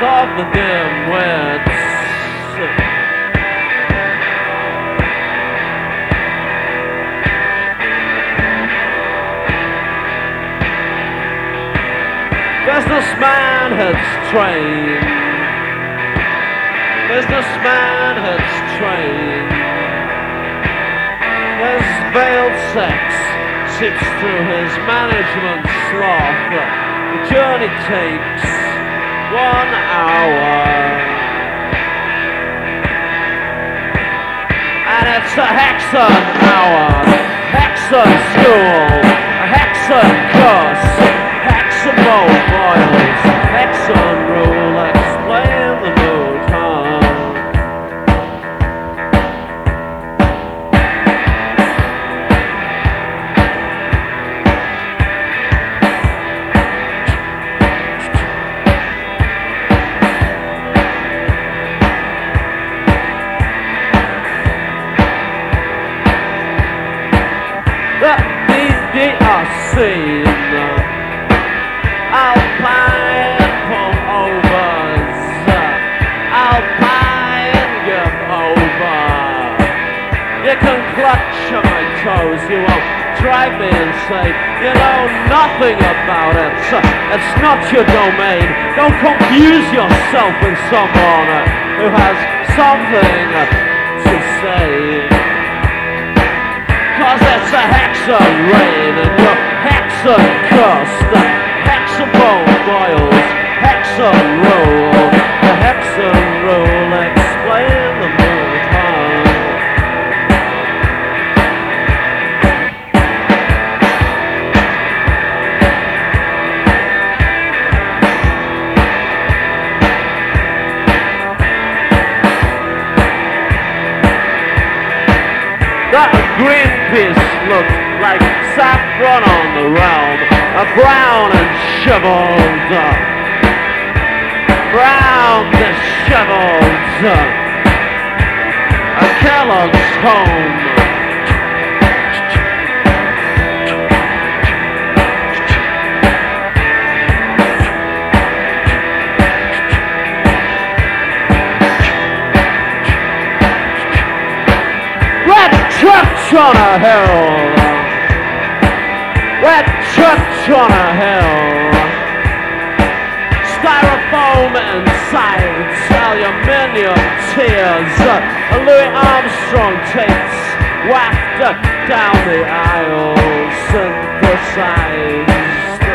of the dimwits. Businessman hits train. Businessman hits train. His veiled sex sips through his management sloth. The journey takes 1 hour. And it's a Hexen hour. Hexen school. A Hexen curse. Hexen boils. Hexen rule. Explain the mood, huh? The DDRC Alpine pullovers, Alpine give over. You can clutch at my toes, you won't drive me insane. You know nothing about it, it's not your domain. Don't confuse yourself with someone who has something to say. Cause it's a Hexen rain and you're Hexen cursed. Hexen boils, Hexen rule. The Hexen rule, explain the mood, huh? That Greenpeace looked like saffron on the realm, brown and shriveled, brown disheveled, a Kellogg's home. Church on a hill, red church on a hill, styrofoam inside, aluminium tears, Louis Armstrong tapes wafted down the aisle, synthesized.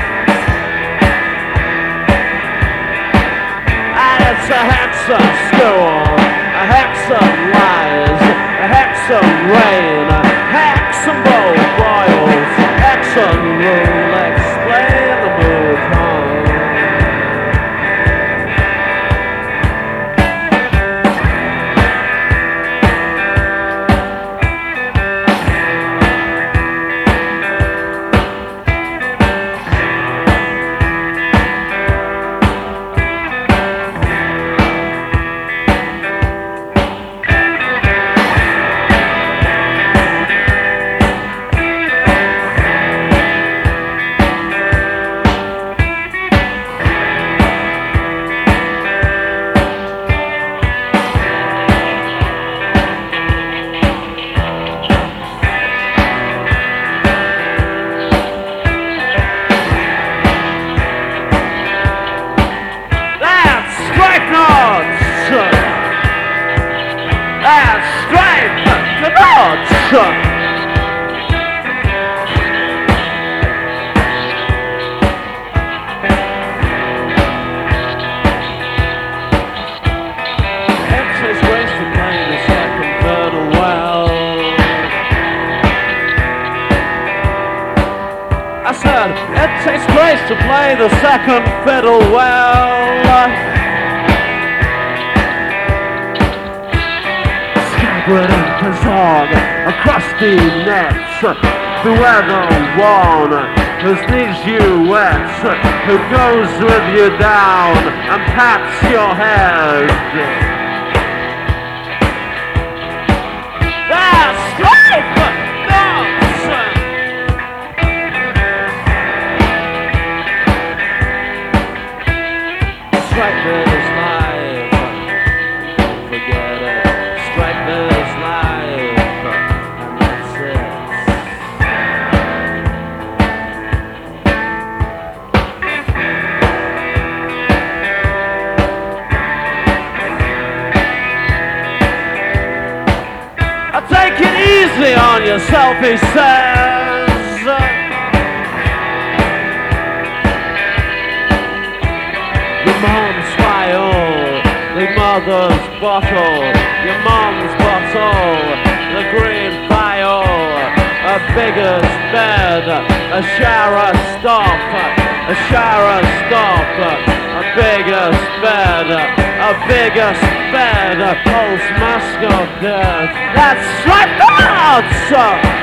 And it's a Hexen school, a Hexen lies, a Hexen rain, a Hexen boils, Hexen rule, explain the mood, huh? I said, it takes grace to play the second fiddle well. Scabbard and Kazan, across the nets, the weather worn, who sneaks you wet, who goes with you down and pats your head. That's life! Like this. easy on yourself, he says. Your mom's viol, the mother's bottle, your mom's bottle, the green viol, a beggar's bed, a shower stop, a shower stop, a beggar's bed, a beggar's bed, a post mask of death. That's right, out, sir.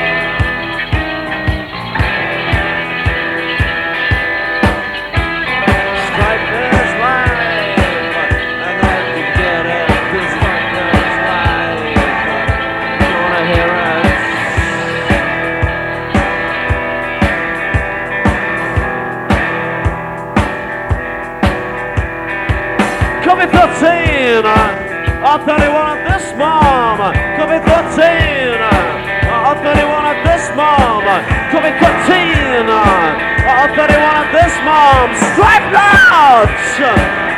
Could be 13, or 31 at this mom. Could be 13, or 31 at this mom. Could be 13, or 31 at this mom. Strike out!